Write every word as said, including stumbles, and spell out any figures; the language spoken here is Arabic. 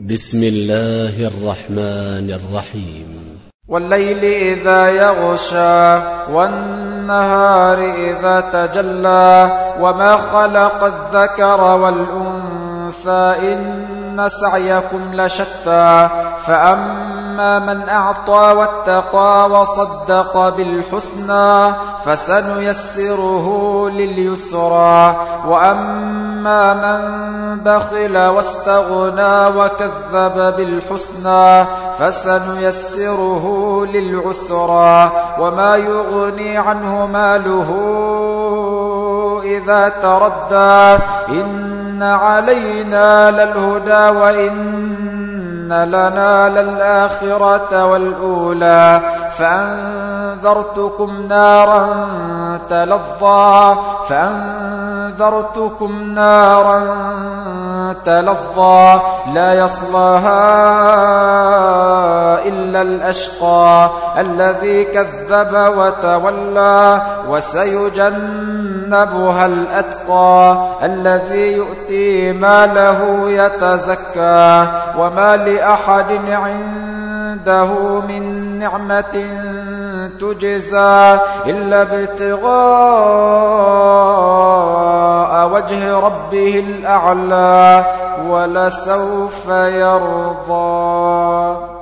بسم الله الرحمن الرحيم. والليل إذا يغشى والنهار إذا تجلى وما خلق الذكر والأنثى إن سعيكم لشتى فأما من أعطى واتقى وصدق بالحسنى فسنيسره لليسرى وأما من بخل واستغنى وكذب بالحسنى فسنيسره للعسرى وما يغني عنه ماله إذا تردى إن علينا للهدى وإن لنا للآخرة والأولى فأنذرتكم نارا تلظى فأنذرتكم نارا تلظى لا يصلاها إلا الأشقى الذي كذب وتولى وسيجنبها الأتقى الذي يؤتي ماله يتزكى وما لأحد عنده من نعمة تجزى إلا ابتغاء وجه ربه الأعلى ولسوف يرضى.